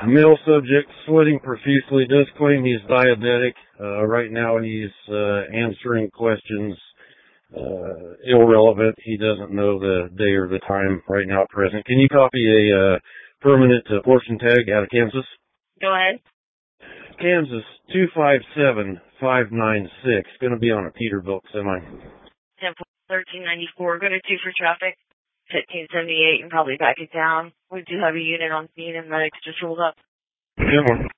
Male subject, sweating profusely, does claim he's diabetic. Right now he's answering questions irrelevant. He doesn't know the day or the time right now at present. Can you copy a permanent portion tag out of Kansas? Go ahead. Kansas 257596. Going to be on a Peterbilt semi. 1394. Go to 2 for traffic. 1578 and probably back it down. We do have a unit on scene and medics just rolled up. 10-1.